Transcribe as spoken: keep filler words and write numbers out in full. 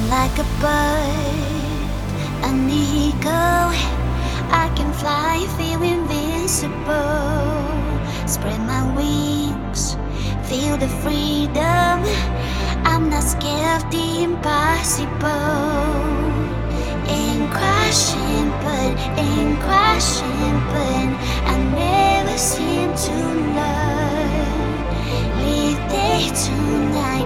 like a bird, an eagle. I can fly, feel invincible. Spread my wings, feel the freedom. I'm not scared of the impossible. Ain't crashing, but ain't crashing, but I never seem to learn. Live day to night.